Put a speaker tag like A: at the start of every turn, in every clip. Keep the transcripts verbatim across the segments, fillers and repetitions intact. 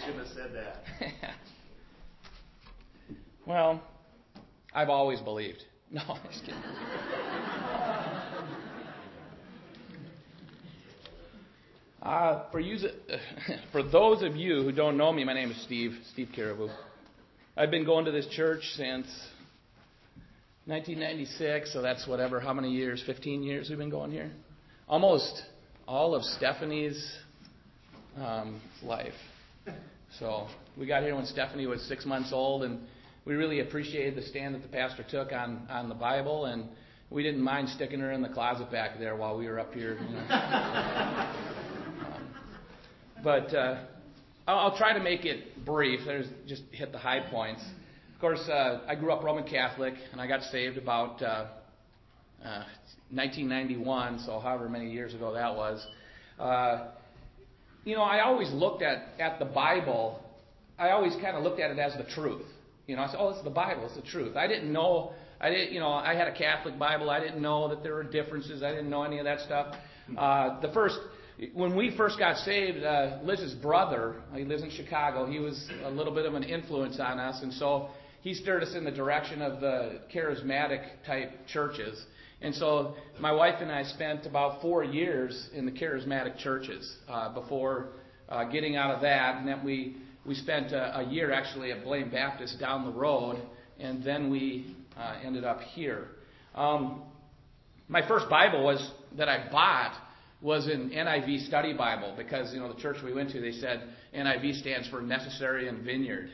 A: shouldn't have said that.
B: Well, I've always believed. No, I'm just kidding. Uh, for, you, for those of you who don't know me, my name is Steve, Steve Caribou. I've been going to this church since nineteen ninety-six, so that's whatever, how many years, fifteen years we've been going here? Almost all of Stephanie's um, life. So we got here when Stephanie was six months old, and we really appreciated the stand that the pastor took on, on the Bible, and we didn't mind sticking her in the closet back there while we were up here. You know. But uh, I'll, I'll try to make it brief. There's just hit the high points. Of course, uh, I grew up Roman Catholic, and I got saved about uh, uh, nineteen ninety-one, so however many years ago that was. Uh, you know, I always looked at, at the Bible, I always kind of looked at it as the truth. You know, I said, oh, it's the Bible, it's the truth. I didn't know, I didn't, you know, I had a Catholic Bible. I didn't know that there were differences. I didn't know any of that stuff. Uh, the first... When we first got saved, uh, Liz's brother, he lives in Chicago, he was a little bit of an influence on us, and so he steered us in the direction of the charismatic type churches. And so my wife and I spent about four years in the charismatic churches uh, before uh, getting out of that, and then we, we spent a, a year actually at Blaine Baptist down the road, and then we uh, ended up here. Um, my first Bible was that I bought was an N I V study Bible, because, you know, the church we went to, they said N I V stands for Necessary and Vineyard.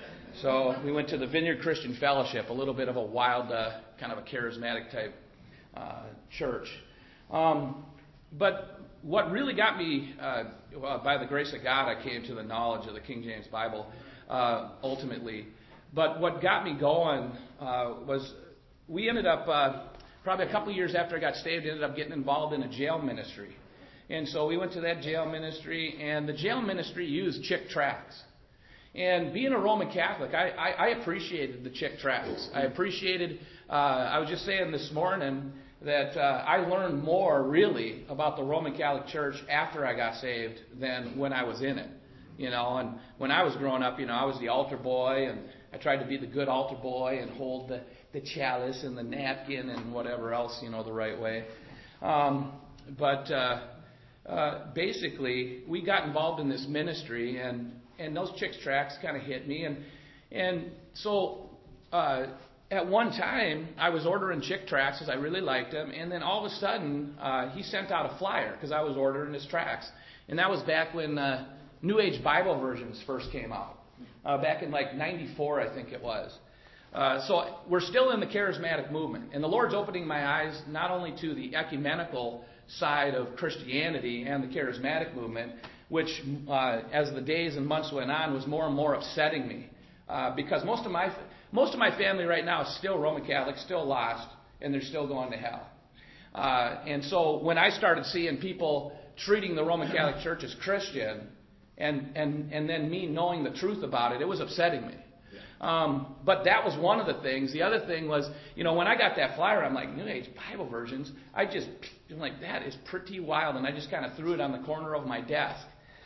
B: So we went to the Vineyard Christian Fellowship, a little bit of a wild, uh, kind of a charismatic type uh, church. Um, but what really got me, uh, well, by the grace of God, I came to the knowledge of the King James Bible uh, ultimately. But what got me going uh, was we ended up... Uh, Probably a couple of years after I got saved, ended up getting involved in a jail ministry. And so we went to that jail ministry, and the jail ministry used Chick tracts. And being a Roman Catholic, I, I, I appreciated the Chick tracts. I appreciated, uh, I was just saying this morning that uh, I learned more, really, about the Roman Catholic Church after I got saved than when I was in it. You know, and when I was growing up, you know, I was the altar boy, and I tried to be the good altar boy and hold the the chalice and the napkin and whatever else, you know, the right way. Um, but uh, uh, basically, we got involved in this ministry, and, and those Chick tracts kind of hit me. And and so uh, at one time, I was ordering Chick tracts because I really liked them. And then all of a sudden, uh, he sent out a flyer because I was ordering his tracts. And that was back when uh, New Age Bible versions first came out, uh, back in like ninety-four, I think it was. Uh, so we're still in the charismatic movement. And the Lord's opening my eyes not only to the ecumenical side of Christianity and the charismatic movement, which uh, as the days and months went on was more and more upsetting me. Uh, because most of my most of my family right now is still Roman Catholic, still lost, and they're still going to hell. Uh, and so when I started seeing people treating the Roman Catholic Church as Christian, and, and, and then me knowing the truth about it, it was upsetting me. Um, but that was one of the things. The other thing was, you know, when I got that flyer, I'm like, New Age Bible versions. I just, I'm like, that is pretty wild. And I just kind of threw it on the corner of my desk.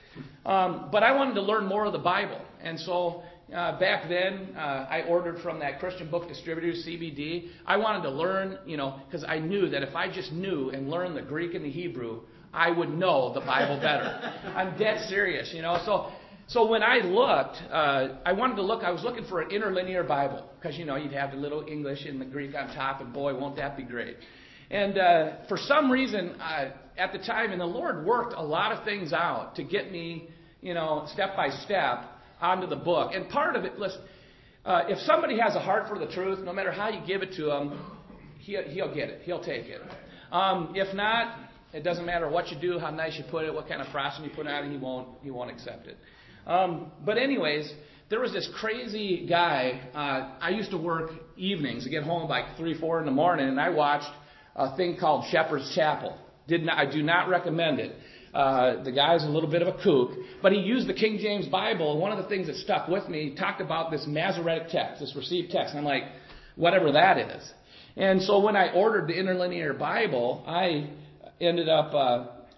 B: Um, but I wanted to learn more of the Bible. And so uh, back then, uh, I ordered from that Christian Book Distributor, C B D. I wanted to learn, you know, because I knew that if I just knew and learned the Greek and the Hebrew, I would know the Bible better. I'm dead serious, you know. So So when I looked, uh, I wanted to look, I was looking for an interlinear Bible, because, you know, you'd have the little English and the Greek on top, and boy, won't that be great. And uh, for some reason, uh, at the time, and the Lord worked a lot of things out to get me, you know, step by step onto the book. And part of it, listen, uh, if somebody has a heart for the truth, no matter how you give it to him, he'll, he'll get it, he'll take it. Um, if not, it doesn't matter what you do, how nice you put it, what kind of frosting you put on it, he won't, he won't accept it. Um, but anyways, there was this crazy guy. Uh, I used to work evenings. I get home like three, four in the morning, and I watched a thing called Shepherd's Chapel. Did not, I do not recommend it. Uh, the guy's a little bit of a kook, but he used the King James Bible, and one of the things that stuck with me, he talked about this Masoretic text, this received text, and I'm like, whatever that is. And so when I ordered the interlinear Bible, I ended up uh,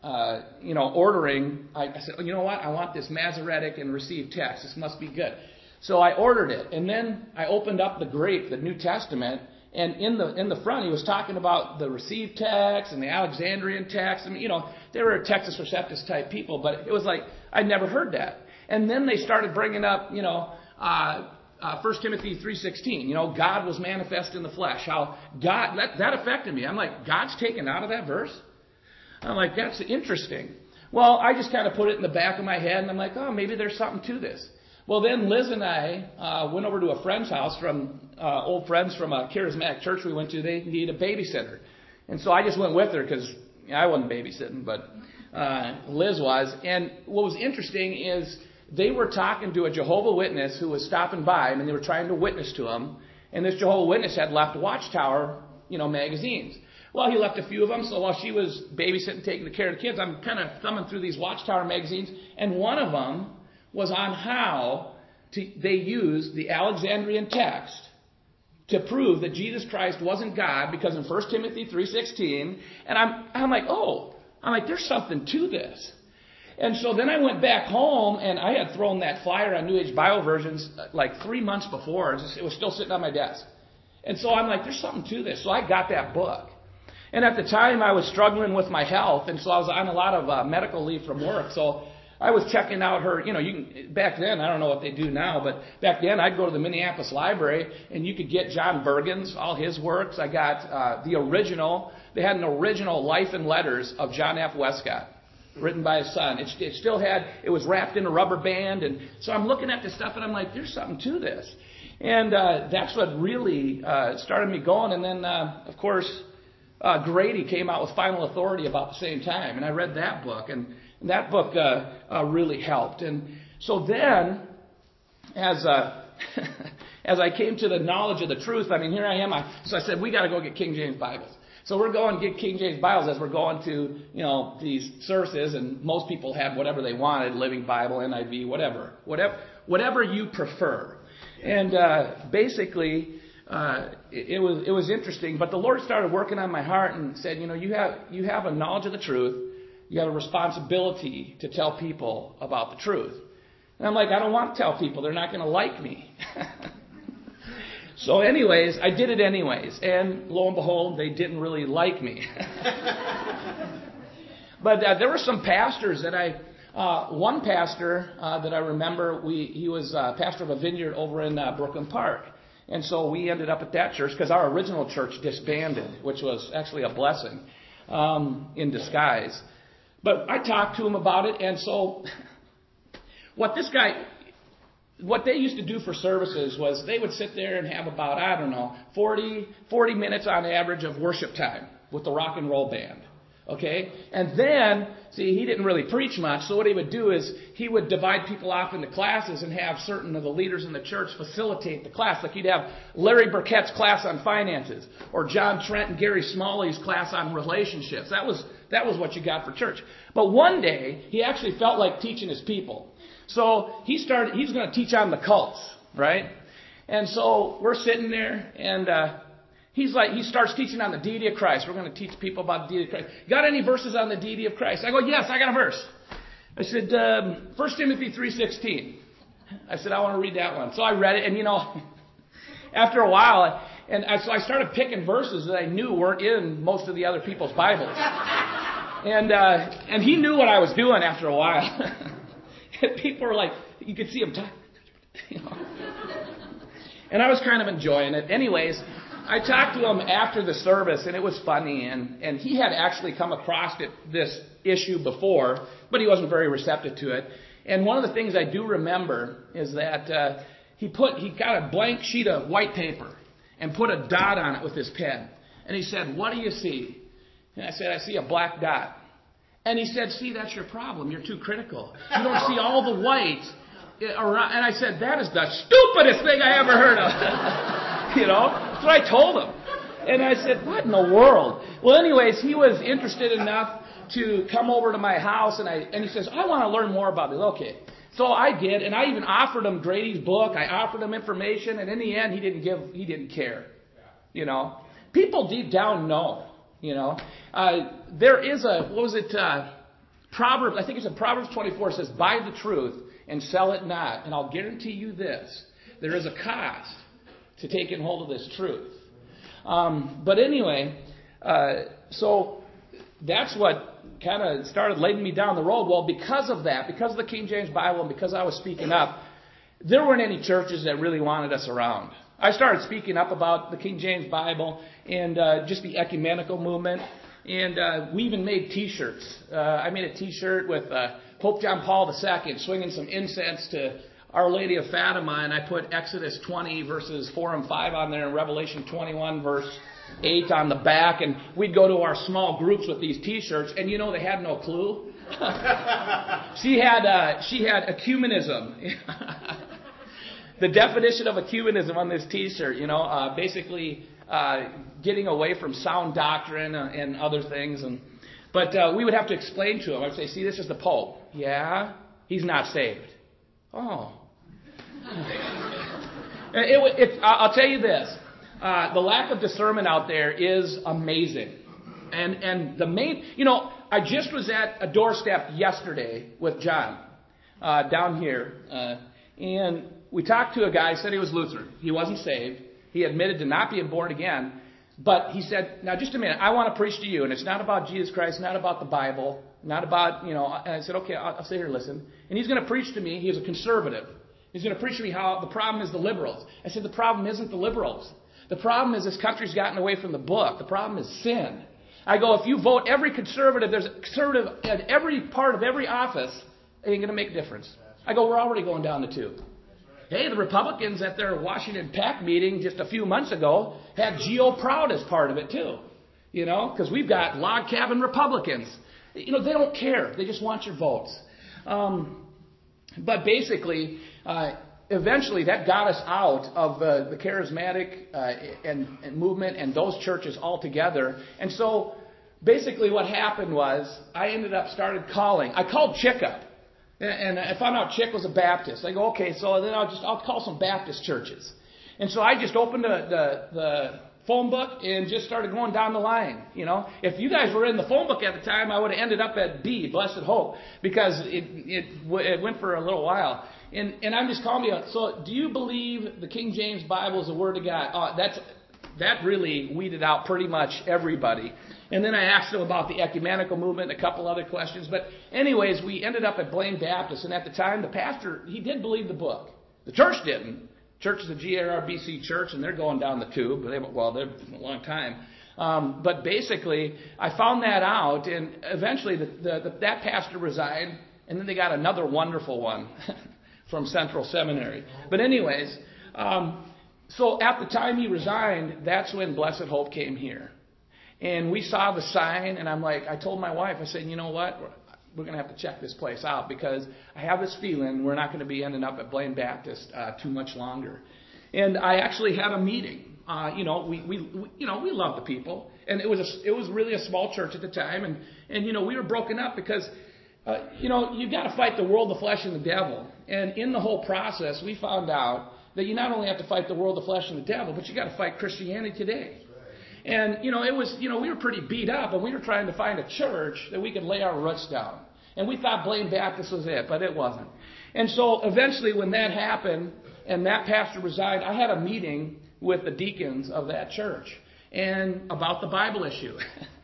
B: uh, you know, ordering, I, I said, oh, you know what? I want this Masoretic and Received text. This must be good. So I ordered it, and then I opened up the Greek, the New Testament, and in the in the front he was talking about the Received text and the Alexandrian text. I mean, you know, they were Textus Receptus type people, but it was like I'd never heard that. And then they started bringing up, you know, uh, uh, First Timothy three sixteen. You know, God was manifest in the flesh. How God that that affected me. I'm like, God's taken out of that verse. I'm like, that's interesting. Well, I just kind of put it in the back of my head, and I'm like, oh, maybe there's something to this. Well, then Liz and I uh, went over to a friend's house from uh, old friends from a charismatic church we went to. They needed a babysitter. And so I just went with her because I wasn't babysitting, but uh, Liz was. And what was interesting is they were talking to a Jehovah's Witness who was stopping by, and they were trying to witness to him. And this Jehovah's Witness had left Watchtower, you know, magazines. Well, he left a few of them, so while she was babysitting, taking care of the kids, I'm kind of thumbing through these Watchtower magazines, and one of them was on how to, they used the Alexandrian text to prove that Jesus Christ wasn't God, because in First Timothy three sixteen, and I'm I'm like, oh, I'm like, there's something to this. And so then I went back home, and I had thrown that flyer on New Age Bible Versions like three months before. It was still sitting on my desk. And so I'm like, there's something to this. So I got that book. And at the time, I was struggling with my health, and so I was on a lot of uh, medical leave from work. So I was checking out her, you know, you can, back then, I don't know what they do now, but back then I'd go to the Minneapolis Library, and you could get John Bergen's, all his works. I got uh, the original. They had an original Life and Letters of John F. Westcott, written by his son. It, it still had, it was wrapped in a rubber band. And so I'm looking at this stuff, and I'm like, there's something to this. And uh, that's what really uh, started me going. And then, uh, of course, Uh, Grady came out with Final Authority about the same time, and I read that book, and, and that book uh, uh, really helped. And so then, as uh, as I came to the knowledge of the truth, I mean, here I am. I, so I said, we got to go get King James Bibles. So we're going to get King James Bibles as we're going to, you know, these services, and most people had whatever they wanted, Living Bible, N I V, whatever, whatever, whatever you prefer. And uh, basically, Uh, it, it was it was interesting, but the Lord started working on my heart and said, you know, you have you have a knowledge of the truth, you have a responsibility to tell people about the truth. And I'm like, I don't want to tell people; they're not going to like me. So, anyways, I did it anyways, and lo and behold, they didn't really like me. But uh, there were some pastors that I. Uh, one pastor uh, that I remember, we he was uh, pastor of a vineyard over in uh, Brooklyn Park. And so we ended up at that church because our original church disbanded, which was actually a blessing um, in disguise. But I talked to him about it, and so what this guy, what they used to do for services was they would sit there and have about, I don't know, forty, forty minutes on average of worship time with the rock and roll band. Okay? And then, see, he didn't really preach much, so what he would do is he would divide people off into classes and have certain of the leaders in the church facilitate the class. Like he'd have Larry Burkett's class on finances, or John Trent and Gary Smalley's class on relationships. That was that was what you got for church. But one day, he actually felt like teaching his people. So he started, he's going to teach on the cults, right? And so we're sitting there, and uh He's like, he starts teaching on the deity of Christ. We're going to teach people about the deity of Christ. Got any verses on the deity of Christ? I go, yes, I got a verse. I said, um, First Timothy three sixteen. I said, I want to read that one. So I read it, and you know, after a while, and I, so I started picking verses that I knew weren't in most of the other people's Bibles. And uh, and he knew what I was doing after a while. And people were like, you could see him talk, you know. And I was kind of enjoying it. Anyways, I talked to him after the service, and it was funny, and, and he had actually come across it, this issue before, but he wasn't very receptive to it. And one of the things I do remember is that uh, he put he got a blank sheet of white paper and put a dot on it with his pen. And he said, what do you see? And I said, I see a black dot. And he said, see, that's your problem. You're too critical. You don't see all the white around. And I said, that is the stupidest thing I ever heard of. You know, that's what I told him. And I said, what in the world? Well, anyways, he was interested enough to come over to my house, and I and he says, I want to learn more about this. Okay. So I did, and I even offered him Grady's book. I offered him information, and in the end, he didn't give, he didn't care. You know, people deep down know, you know. Uh, there is a, what was it, uh, Proverbs, I think it's in Proverbs twenty-four, says, buy the truth and sell it not. And I'll guarantee you this, there is a cost to taking hold of this truth. Um, but anyway, uh, so that's what kind of started leading me down the road. Well, because of that, because of the King James Bible and because I was speaking up, there weren't any churches that really wanted us around. I started speaking up about the King James Bible and uh, just the ecumenical movement. And uh, we even made T-shirts. Uh, I made a T-shirt with uh, Pope John Paul the Second swinging some incense to Our Lady of Fatima, and I put Exodus twenty verses four and five on there and Revelation twenty-one verse eight on the back. And we'd go to our small groups with these T-shirts, and you know they had no clue. she had uh, she had ecumenism. The definition of ecumenism on this T-shirt, you know, uh, basically uh, getting away from sound doctrine uh, and other things. And but uh, we would have to explain to him. I'd say, see, this is the Pope. Yeah, he's not saved. Oh. it, it, I'll tell you this. Uh, the lack of discernment out there is amazing. And and the main, you know, I just was at a doorstep yesterday with John uh, down here. Uh, and we talked to a guy, said he was Lutheran. He wasn't saved. He admitted to not being born again. But he said, now just a minute, I want to preach to you. And it's not about Jesus Christ, not about the Bible, not about, you know. And I said, okay, I'll, I'll sit here and listen. And he's going to preach to me. He's a conservative. He's going to preach to me how the problem is the liberals. I said, the problem isn't the liberals. The problem is this country's gotten away from the book. The problem is sin. I go, if you vote every conservative, there's a conservative at every part of every office, it ain't going to make a difference. I go, we're already going down the tube. Hey, the Republicans at their Washington PAC meeting just a few months ago had Geo Proud as part of it too. You know, because we've got log cabin Republicans. You know, they don't care. They just want your votes. Um, but basically, uh, eventually that got us out of uh, the charismatic uh, and, and movement and those churches altogether. And so basically what happened was I ended up started calling. I called Chick up. And I found out Chick was a Baptist. I go, okay, so then I'll just I'll call some Baptist churches. And so I just opened the, the, the phone book and just started going down the line. You know, if you guys were in the phone book at the time, I would have ended up at B, Blessed Hope, because it it, it went for a little while. And and I'm just calling you. So, do you believe the King James Bible is the Word of God? Uh, that's that really weeded out pretty much everybody. And then I asked them about the ecumenical movement, a couple other questions. But anyways, we ended up at Blaine Baptist. And at the time, the pastor, he did believe the book. The church didn't. Church is a G R R B C church, and they're going down the tube. They, well, they're a long time. Um, but basically, I found that out. And eventually, the, the, the, that pastor resigned. And then they got another wonderful one from Central Seminary. But anyways, um, so at the time he resigned, that's when Blessed Hope came here. And we saw the sign, and I'm like, I told my wife, I said, you know what? We're, we're going to have to check this place out because I have this feeling we're not going to be ending up at Blaine Baptist uh, too much longer. And I actually had a meeting. Uh, you know, we, we, we you know we love the people, and it was a, it was really a small church at the time, and and you know we were broken up because uh, you know you got to fight the world, the flesh, and the devil. And in the whole process, we found out that you not only have to fight the world, the flesh, and the devil, but you got to fight Christianity today. And, you know, it was, you know, we were pretty beat up, and we were trying to find a church that we could lay our roots down. And we thought Blaine Baptist was it, but it wasn't. And so eventually when that happened and that pastor resigned, I had a meeting with the deacons of that church and about the Bible issue.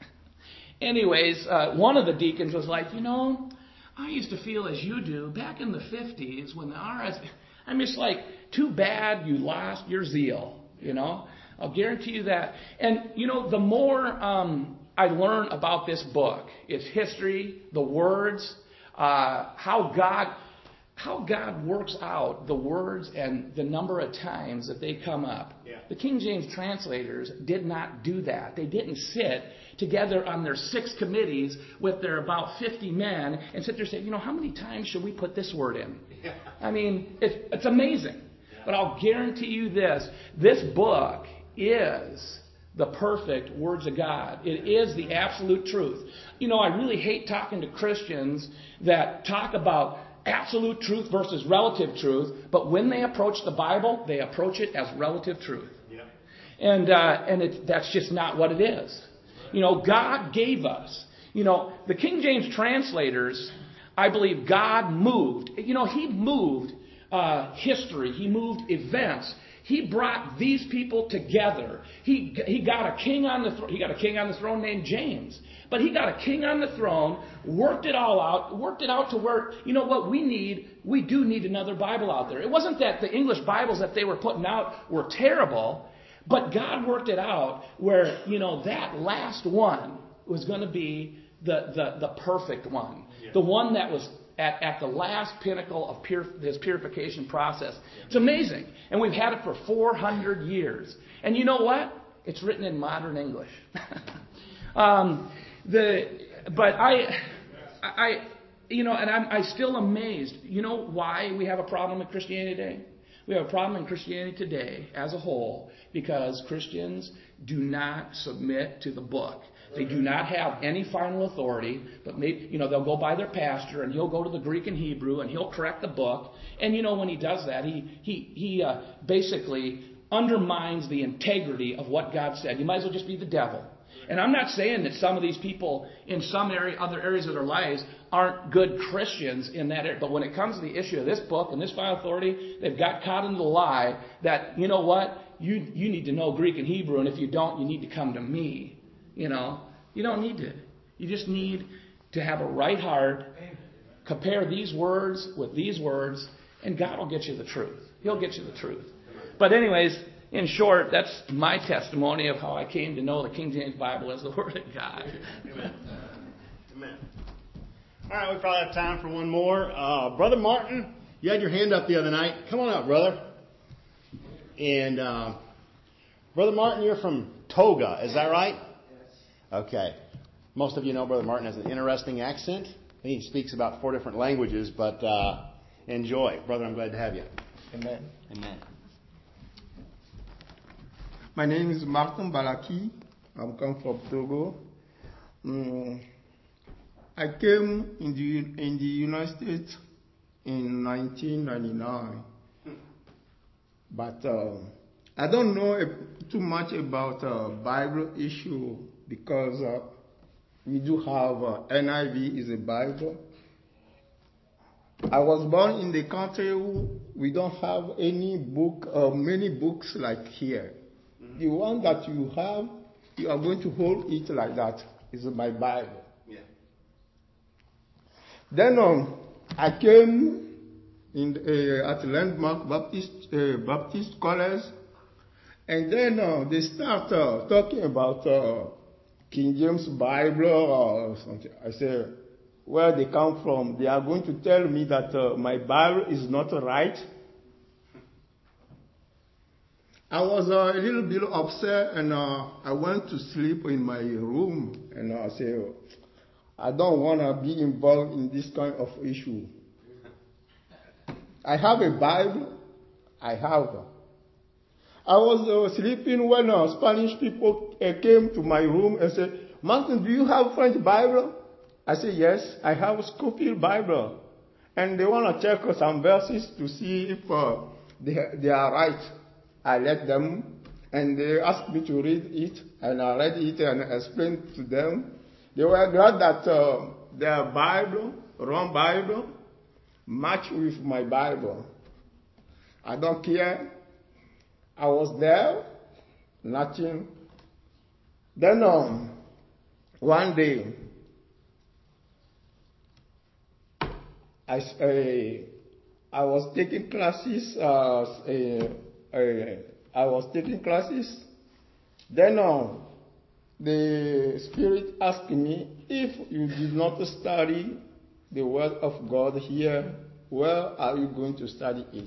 B: Anyways, uh, one of the deacons was like, you know, I used to feel as you do back in the fifties when the R S, I'm just like, too bad you lost your zeal, you know. I'll guarantee you that. And, you know, the more um, I learn about this book, its history, the words, uh, how God how God works out the words and the number of times that they come up. Yeah. The King James translators did not do that. They didn't sit together on their six committees with their about fifty men and sit there and say, you know, how many times should we put this word in? Yeah. I mean, it's, it's amazing. Yeah. But I'll guarantee you this. This book is the perfect words of God. It is the absolute truth. You know, I really hate talking to Christians that talk about absolute truth versus relative truth, but when they approach the Bible, they approach it as relative truth. Yeah. And uh, and it, that's just not what it is. You know, God gave us You know, the King James translators, I believe God moved. You know, He moved uh, history. He moved events. He brought these people together. He he got a king on the throne. He got a king on the throne named James. But he got a king on the throne, worked it all out, worked it out to where, you know what we need? We do need another Bible out there. It wasn't that the English Bibles that they were putting out were terrible, but God worked it out where, you know, that last one was going to be the, the, the perfect one. Yeah. The one that was at, at the last pinnacle of pure, his purification process. Yeah. It's amazing. And we've had it for four hundred years. And you know what? It's written in modern English. um, the but I, I, you know, and I'm I still amazed. You know why we have a problem with Christianity today? We have a problem in Christianity today as a whole because Christians do not submit to the book. They do not have any final authority, but maybe, you know, they'll go by their pastor and he'll go to the Greek and Hebrew and he'll correct the book. And you know, when he does that, he he he uh, basically undermines the integrity of what God said. You might as well just be the devil. And I'm not saying that some of these people in some area, other areas of their lives aren't good Christians in that area. But when it comes to the issue of this book and this final authority, they've got caught in the lie that, you know what, you you need to know Greek and Hebrew, and if you don't, you need to come to me. You know, you don't need to. You just need to have a right heart, compare these words with these words, and God will get you the truth. He'll get you the truth. But anyways, in short, that's my testimony of how I came to know the King James Bible as the Word of God.
A: Amen. Amen. All right, we probably have time for one more. Uh, Brother Martin, you had your hand up the other night. Come on up, brother. And uh, Brother Martin, you're from Toga, is that right? Okay. Most of you know Brother Martin has an interesting accent. He speaks about four different languages, but uh, enjoy. Brother, I'm glad to have you.
C: Amen.
A: Amen.
C: My name is Martin Balaki. I'm come from Togo. Um, I came in the, in the United States in nineteen ninety-nine. But uh, I don't know too much about uh, Bible issue because uh, we do have uh, N I V is a Bible. I was born in the country where we don't have any book, uh, many books like here. Mm-hmm. The one that you have, you are going to hold it like that. Is my Bible. Yeah. Then um, I came in uh, at Landmark Baptist uh, Baptist College, and then uh, they start uh, talking about uh, King James Bible or something. I say, where they come from? They are going to tell me that uh, my Bible is not right. I was uh, a little bit upset, and uh, I went to sleep in my room, and I said, I don't want to be involved in this kind of issue. I have a Bible. I have. I was uh, sleeping when uh, Spanish people uh, came to my room and said, Martin, do you have French Bible? I said, yes, I have a Scofield Bible. And they want to check some verses to see if uh, they, they are right. I let them, and they asked me to read it, and I read it and explained to them. They were glad that uh, their Bible, wrong Bible, matched with my Bible. I don't care. I was there, nothing. Then um, one day, I, uh, I was taking classes. Uh, uh, uh, I was taking classes. Then uh, the Spirit asked me, if you did not study the Word of God here, where are you going to study it?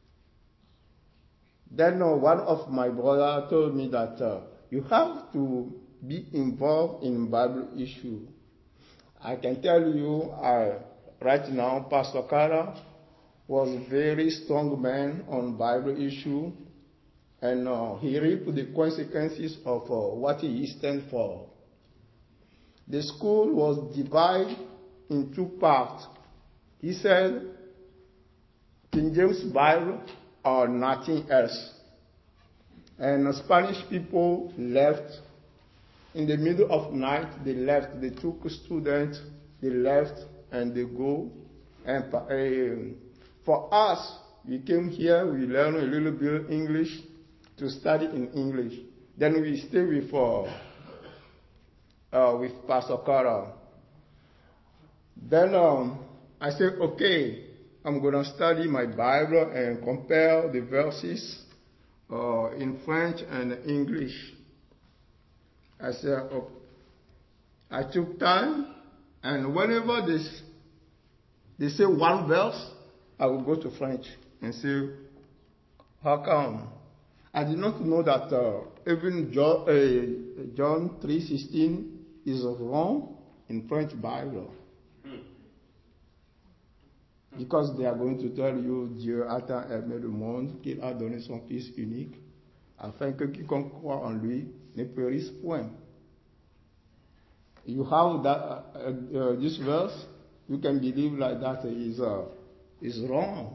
C: Then uh, one of my brothers told me that uh, you have to be involved in Bible issue. I can tell you, I, right now, Pastor Kara was a very strong man on Bible issue, and uh, he reaped the consequences of uh, what he stands for. The school was divided in two parts. He said, King James Bible or nothing else. And the Spanish people left in the middle of night, they left. They took students, they left, and they go. And uh, for us, we came here, we learned a little bit English to study in English. Then we stay with uh, uh, with Pastor Carl. Then um, I said, okay, I'm going to study my Bible and compare the verses uh, in French and English. I said, oh. I took time, and whenever they, they say one verse, I will go to French and say, how come? I did not know that uh, even John, uh, John three sixteen is wrong in French Bible. Because they are going to tell you, Dieu a tant aimé le monde qu'il a donné son Fils unique, afin que quiconque croit en lui ne périsse point. You have that, uh, uh, this verse, you can believe like that is, uh, is wrong.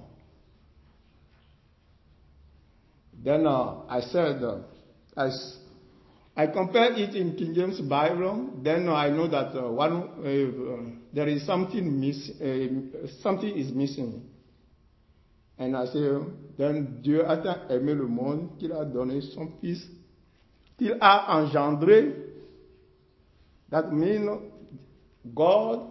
C: Then uh, I said, uh, I, I compared it in King James Bible. Then uh, I know that uh, one uh, uh, there is something miss, uh, something is missing. And I say, then Dieu a tant aimé le monde qu'il a donné son Fils, qu'il a engendré. That means God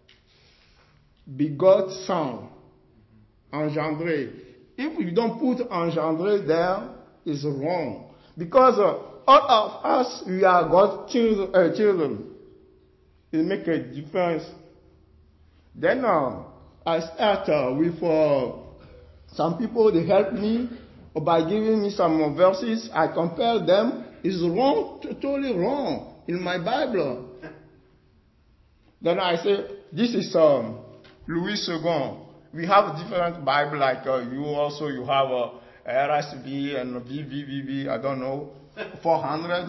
C: begot Son, engendré. If you don't put engendré there, it's wrong. Because uh, all of us, we are God's children. Uh, children. It makes a difference. Then uh, I start uh, with uh, some people, they help me by giving me some verses. I compare them. It's wrong, totally wrong in my Bible. Then I say, this is um, Louis the Second. We have different Bible, like uh, you also, you have uh, R S V and V V V V, I don't know, four hundred.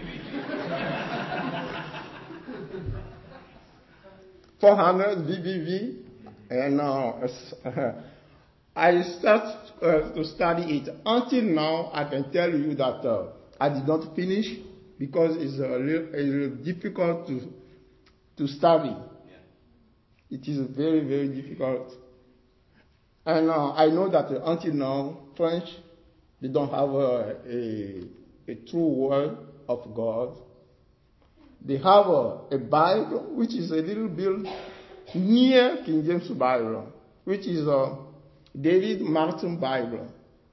C: four hundred V V V. And uh, I start uh, to study it. Until now, I can tell you that uh, I did not finish because it's a little, a little difficult to, to study. Yeah. It is very, very difficult. And uh, I know that uh, until now, French, they don't have uh, a, a true word of God. They have uh, a Bible, which is a little bit near King James Bible, which is a uh, David Martin Bible.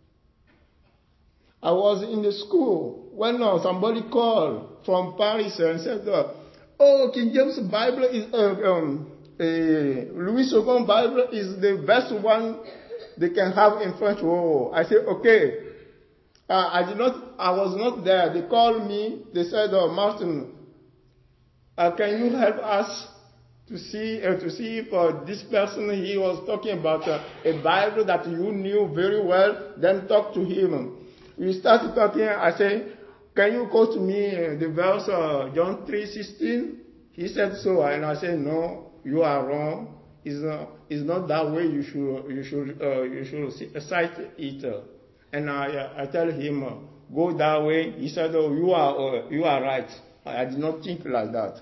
C: I was in the school when uh, somebody called from Paris and said, uh, oh, King James Bible is, uh, um, uh, Louis the Second Bible is the best one they can have in French. Oh, I said, okay. Uh, I did not, I was not there. They called me. They said, oh, Martin, uh, can you help us to see, uh, to see if uh, this person, he was talking about uh, a Bible that you knew very well, then talk to him. We started talking. I said, can you quote me uh, the verse uh, John three sixteen? He said so, and I said, no, you are wrong. It's not, it's not that way you should, you should, uh, you should cite it. Uh, and I, uh, I tell him, uh, go that way. He said, oh, you are, uh, you are right. I, I did not think like that.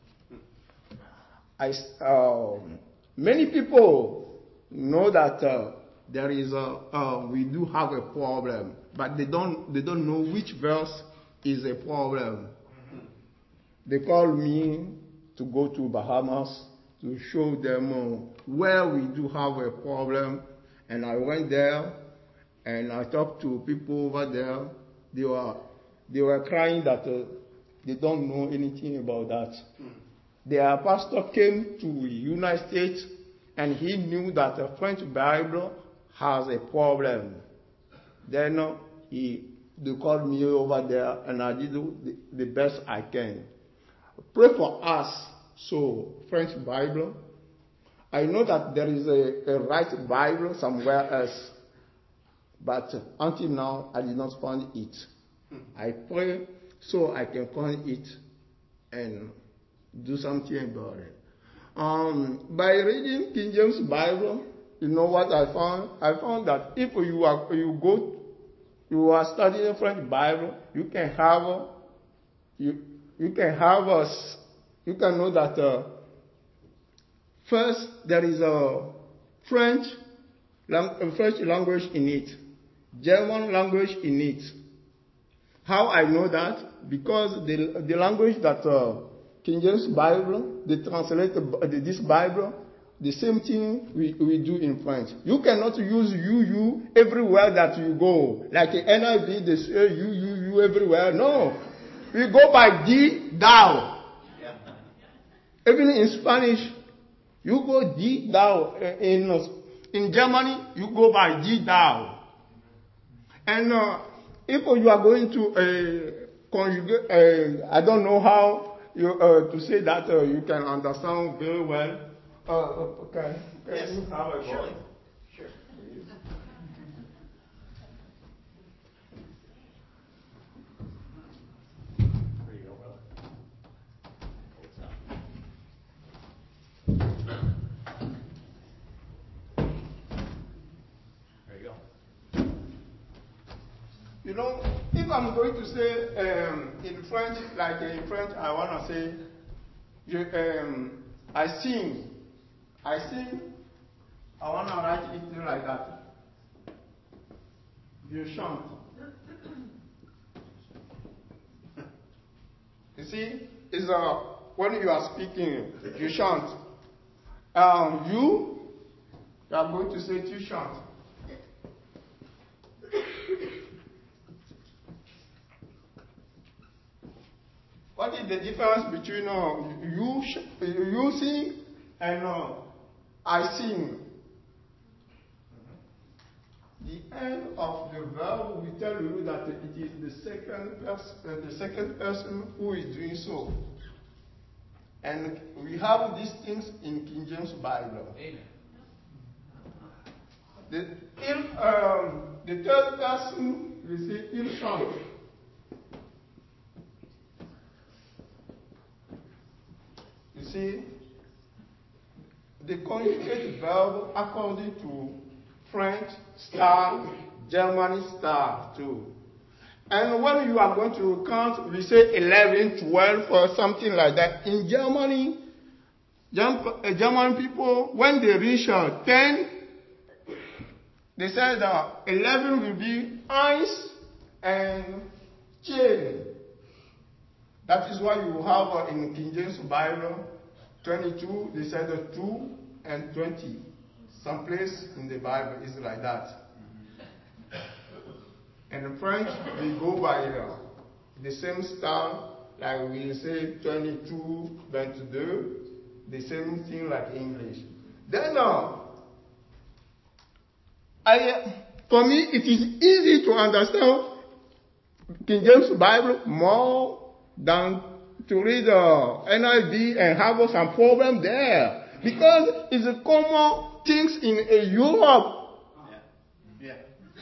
C: I, uh, many people know that uh, there is a, uh, we do have a problem, but they don't, they don't know which verse is a problem. They call me to go to Bahamas to show them uh, where we do have a problem. And I went there and I talked to people over there. They were, they were crying that uh, they don't know anything about that. Mm. Their pastor came to the United States and he knew that the French Bible has a problem. Then uh, he, they called me over there and I did the, the best I can. Pray for us. So, French Bible. I know that there is a, a right Bible somewhere else. But until now, I did not find it. I pray so I can find it and do something about it. Um, by reading King James Bible, you know what I found? I found that if you are you go, you are studying French Bible, you can have you you can have us, you can know that uh, first there is a French, lang- French language in it, German language in it. How I know that? Because the, the language that uh, King James Bible, they translate the, this Bible, the same thing we, we do in French. You cannot use you, you everywhere that you go. Like in N I V, they say you, you, you everywhere. No. We go by thee, thou. Even in Spanish, you go thee, thou. In, in Germany, you go by thee, thou. And uh, if you are going to uh, conjugate, uh, I don't know how you, uh, to say that uh, you can understand very well. Uh, okay.
A: Yes.
C: You have a
A: Surely. Sure. There you go, brother. There you go.
C: You know, if I'm going to say um, in French, like in French, I want to say, je, um, I sing. I sing. I want to write it like that. Je chante. You see, it's uh, when you are speaking, you chant. Um, you, you are going to say tu chantes. What is the difference between uh, you sh- you sing and uh, I sing? The end of the verb will tell you that it is the second person, uh, the second person who is doing so. And we have these things in King James Bible.
B: Amen.
C: The, if, um, the third person will say il chante. You see, the conjugate verb according to French star, German star too. And when you are going to count, we say eleven, twelve or something like that. In Germany, German people, when they reach uh, ten, they say that eleven will be eins and zehn. That is why you have uh, in King James Bible twenty-two, they say the two and twenty. Some place in the Bible is like that. And in French, we go by uh, the same style, like we say twenty-two, twenty-two, the same thing like English. Then, uh, I, for me, it is easy to understand King James Bible more than to read uh, N I V and have some problem there. Because it's a common things in uh, Europe.
A: Yeah.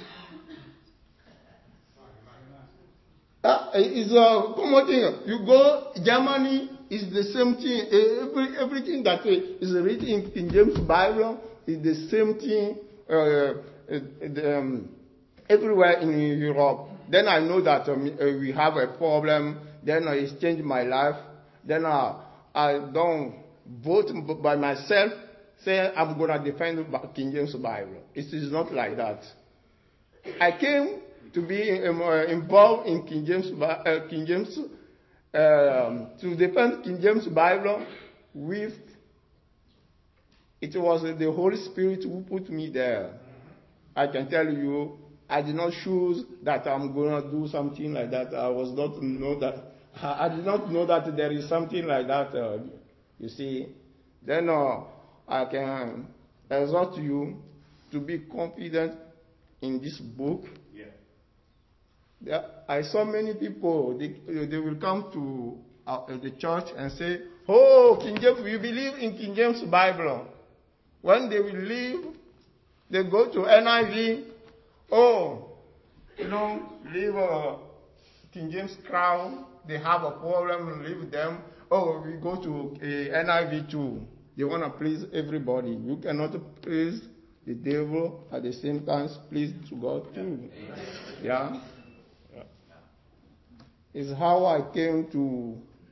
C: Uh, it's a common thing. You go Germany, it's the same thing. Every, everything that is written in, in James Bible is the same thing uh, uh, um, everywhere in Europe. Then I know that um, uh, we have a problem. Then uh, it's changed my life. Then uh, I don't vote by myself. Say I'm gonna defend King James Bible. It is not like that. I came to be um, uh, involved in King James, uh, King James um, to defend King James Bible with. It was the Holy Spirit who put me there. I can tell you, I did not choose that I'm gonna do something like that. I was not know that. I did not know that there is something like that. Uh, you see, then uh, I can exhort you to be confident in this book.
A: Yeah.
C: Yeah, I saw many people, they, they will come to uh, the church and say, oh, King James, we believe in King James Bible. When they will leave, they go to N I V. Oh, you know, leave uh, King James crowd. They have a problem, leave them. Oh, we go to uh, N I V too. They want to please everybody. You cannot please the devil at the same time, please to God too. Yeah? Yeah. It's how I came to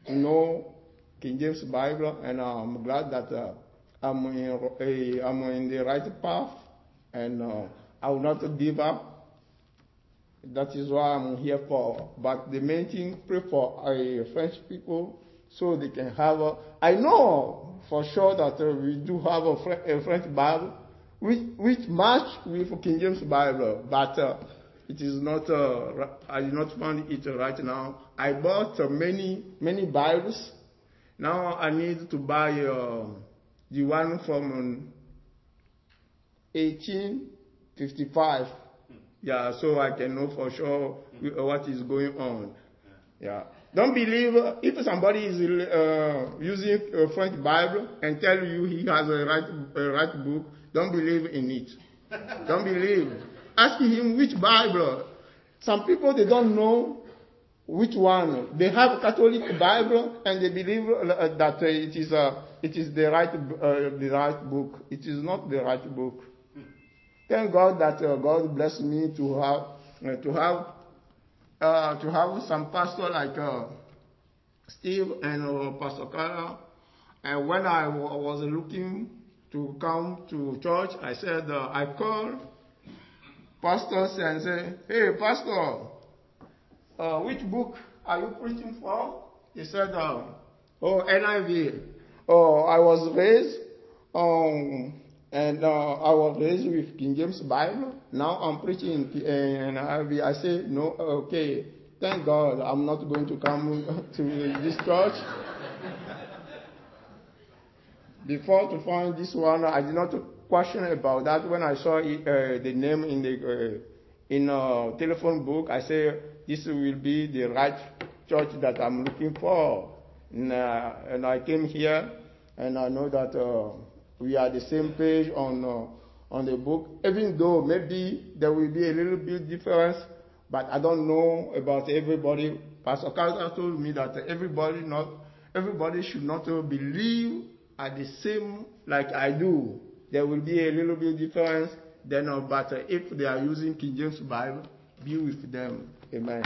C: to know King James Bible, and uh, I'm glad that uh, I'm, in, uh, I'm in the right path, and uh, I will not give up. That is why I'm here for. But the main thing, pray for uh, French people so they can have a, I know for sure that uh, we do have a, Fre- a French Bible which, which match with King James Bible, but uh, it is not, uh, I did not find it right now. I bought uh, many, many Bibles. Now I need to buy uh, the one from um, eighteen fifty-five. Yeah, so I can know for sure what is going on. Yeah. Don't believe if somebody is uh, using a French Bible and tell you he has a right, a right book, don't believe in it. Don't believe. Ask him which Bible. Some people, they don't know which one. They have a Catholic Bible and they believe uh, that uh, it is uh, it is the right uh, the right book. It is not the right book. Thank God that uh, God blessed me to have uh, to have uh, to have some pastor like uh, Steve and uh, Pastor Carla. And when I w- was looking to come to church, I said uh, I called pastors and said, "Hey, pastor, uh, which book are you preaching for?" He said, uh, "Oh, N I V." Oh, I was raised, um, and uh, I was raised with King James Bible. Now I'm preaching in N I V. I say, "No, okay, thank God, I'm not going to come to this church." Before to find this one, I did not question about that. When I saw it, uh, the name in the uh, in a telephone book, I say this will be the right church that I'm looking for. And, uh, and I came here, and I know that uh, we are the same page on uh, on the book. Even though maybe there will be a little bit difference, but I don't know about everybody. Pastor Carter told me that everybody not everybody should not believe at the same like I do. There will be a little bit difference. Then, uh, but uh, if they are using King James Bible, be with them. Amen.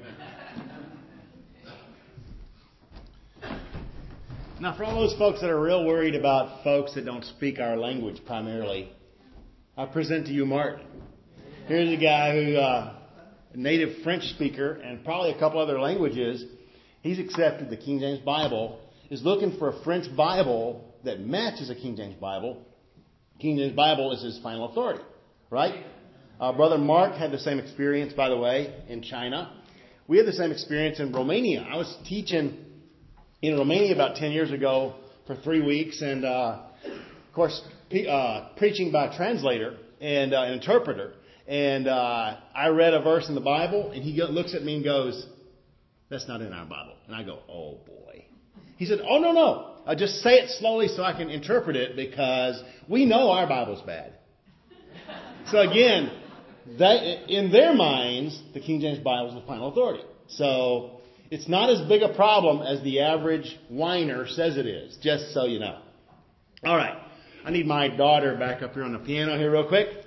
A: Now, for all those folks that are real worried about folks that don't speak our language primarily, I present to you Martin. Here's a guy who, uh, a native French speaker and probably a couple other languages. He's accepted the King James Bible, is looking for a French Bible that matches a King James Bible. King James Bible is his final authority, right? Uh, Brother Mark had the same experience, by the way, in China. We had the same experience in Romania. I was teaching in Romania about ten years ago for three weeks, and uh, of course, pe- uh, preaching by a translator and uh, an interpreter. And uh, I read a verse in the Bible, and he go- looks at me and goes, "That's not in our Bible." And I go, "Oh boy." He said, "Oh no, no. Uh, just say it slowly so I can interpret it because we know our Bible's bad." So again, they, in their minds, the King James Bible is the final authority. So it's not as big a problem as the average whiner says it is, just so you know. All right. I need my daughter back up here on the piano here real quick.